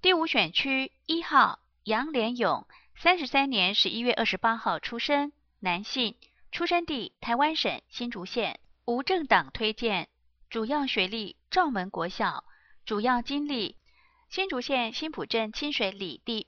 第5选区1号杨连勇，33年11月28号出生，男性，出生地台湾省新竹县，无政党推荐，主要学历罩门国小，主要经历新竹县新埔镇清水里第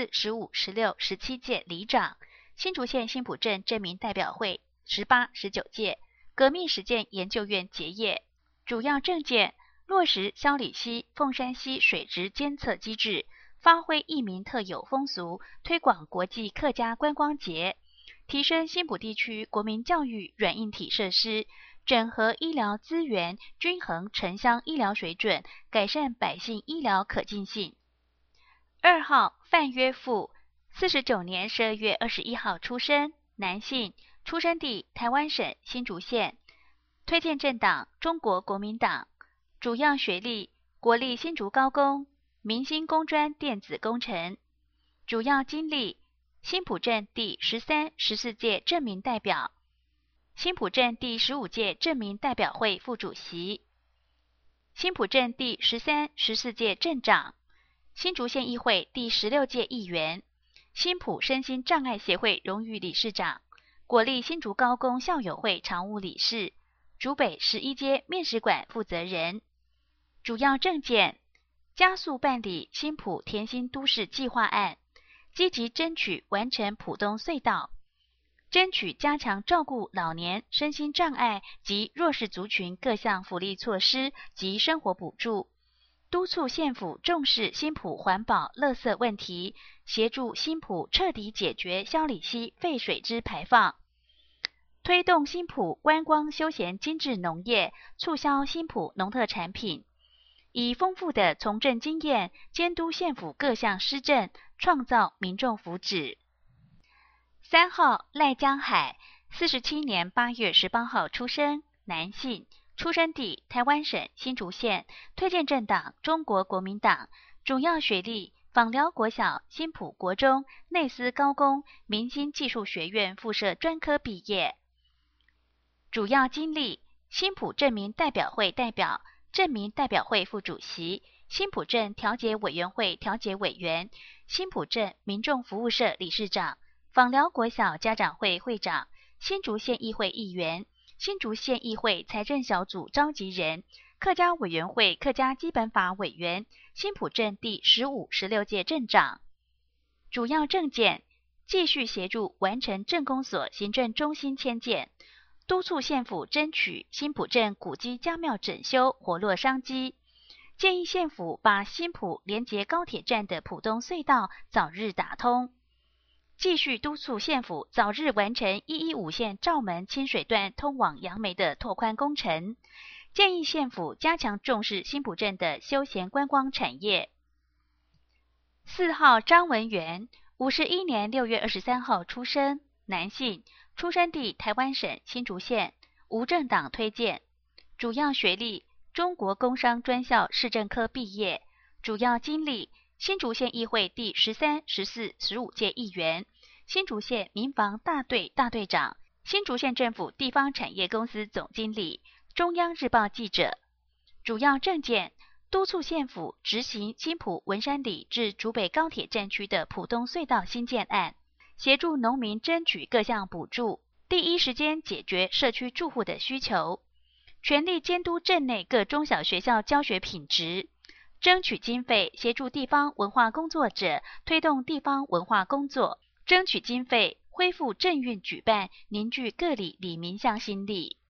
14、15、16、17届里长，新竹县新埔镇镇民代表会18、19届，革命实践研究院结业，主要政见落实萧里溪、凤山溪水质监测机制，发挥义民特有风俗，推广国际客家观光节，提升新埔地区国民教育软硬体设施，整合医疗资源，均衡城乡医疗水准，改善百姓医疗可进性。2号范约富，49年12月21号出生，男性，出生地台湾省新竹县，推荐政党中国国民党，主要学历国立新竹高工，明星工专电子工程，主要经历新埔镇第13、14届镇民代表，新埔镇第15届镇民代表会副主席，新埔镇第13、14届镇长，新竹县议会第16届议员，新埔身心障碍协会荣誉理事长，国立新竹高工校友会常务理事，竹北11街面食馆负责人。主要政见：加速办理新埔甜心都市计划案，积极争取完成埔东隧道，争取加强照顾老年、身心障碍及弱势族群各项福利措施及生活补助，督促县府重视新埔环保垃圾问题，协助新埔彻底解决萧里溪废水之排放，推动新埔观光休闲精致农业，促销新埔农特产品，以丰富的从政经验监督县府各项施政，创造民众福祉。3号赖江海，47年8月18号出生，男性，出生地台湾省新竹县，推荐政党中国国民党，主要学历枋寮国小、新埔国中、内斯高工、明星技术学院附设专科毕业，主要经历新埔镇民代表会代表、镇民代表会副主席，新埔镇调解委员会调解委员，新埔镇民众服务社理事长，枋寮国小家长会会长，新竹县议会议员，新竹县议会财政小组召集人，客家委员会客家基本法委员，新埔镇第15、16届镇长。主要政见：继续协助完成镇公所行政中心迁建，督促县府争取新埔镇古迹家庙整修，活络商机，建议县府把新埔连结高铁站的埔东隧道早日打通，继续督促县府早日完成115线罩门清水段通往杨梅的拓宽工程，建议县府加强重视新埔镇的休闲观光产业。4号张文元，51年6月23号出生，男性，出生地台湾省新竹县，无政党推荐，主要学历中国工商专校市政科毕业，主要经历新竹县议会第13、14、15届议员，新竹县民防大队大队长，新竹县政府地方产业公司总经理，中央日报记者。主要政见：督促县府执行新埔文山里至竹北高铁站区的埔东隧道新建案，协助农民争取各项补助，第一时间解决社区住户的需求，全力监督镇内各中小学校教学品质，争取经费协助地方文化工作者推动地方文化工作，争取经费恢复镇运举办，凝聚各里里民向心力。